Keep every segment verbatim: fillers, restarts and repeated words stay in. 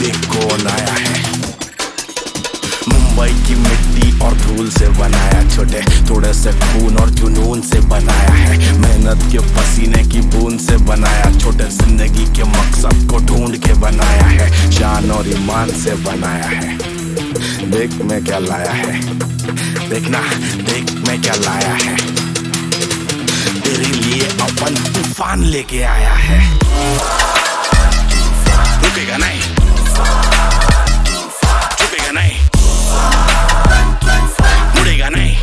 देख कौन आया है। मुंबई की मिट्टी और धूल से बनाया, छोटे थोड़े से खून और जुनून से बनाया है। मेहनत के पसीने की बूंद से बनाया, छोटे जिंदगी के मकसद को ढूंढ के बनाया है। शान और ईमान से बनाया है। देख मैं क्या लाया है, देखना देख मैं क्या लाया है। तेरे लिए अपन तूफान लेके आया है। रुकेगा नहीं, झुकेगा नहीं, मुड़ेगा नहीं।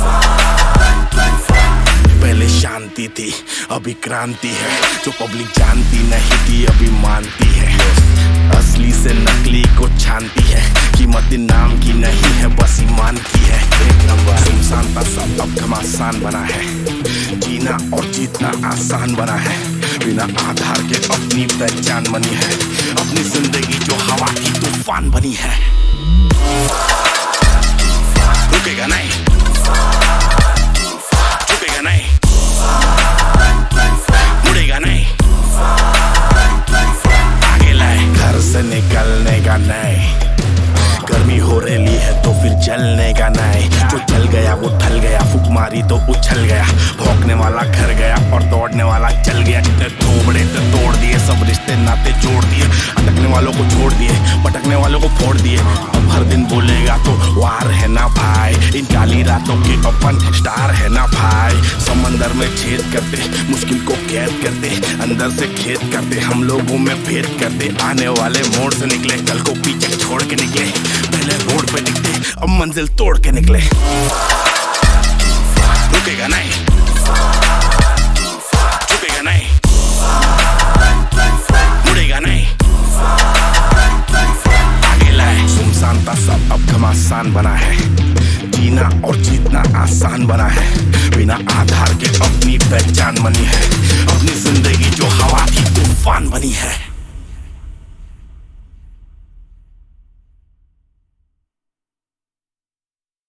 पहले शांति थी अभी क्रांति है, जो पब्लिक जानती नहीं थी अभी मानती है। असली से नकली को छानती है, कीमत नाम की नहीं है बस ईमान की है। एक नंबर सुनसान था सब अब घमासान बना है। जीना और जीतना आसान बना है, बिना आधार के अपनी पहचान बनी है। अपनी जिंदगी जो हवा की तूफान बनी है। रुकेगा नहीं, झुकेगा नहीं, मुड़ेगा नहीं। आगे लाए घर से निकलने का नहीं, गर्मी हो रही है तो फिर जलने का नहीं। जो जल गया वो ढल गया, फूक मारी तो उछल गया। भौंकने वाला घर गया और दौड़ने वाला चल गया। जितने थोबड़े थे तोड़ दिए, सब रिश्ते नाते जोड़ दिए। अटकने वालों को छोड़ दिए, भटकने वालों को फोड़ दिए। अब हर दिन बोलेगा तो वार है ना भाई, इन काली रातों के अपन स्टार है ना भाई। समंदर में छेद करते, मुश्किल को कैद करते, अंदर से खेद करते, हम लोगों में भेद करते। आने वाले मोड़ से निकले, कल को पीछे छोड़ के निकले। पहले रोड पे दिखते, अब मंजिल तोड़ के निकले। रुकेगा नहीं, झुकेगा नहीं, मुड़ेगा नहीं। आगे लाए सुनसान था सब अब घमासान बना है। जीना और जीतना आसान बना है, बिना आधार के अपनी पहचान बनी है। अपनी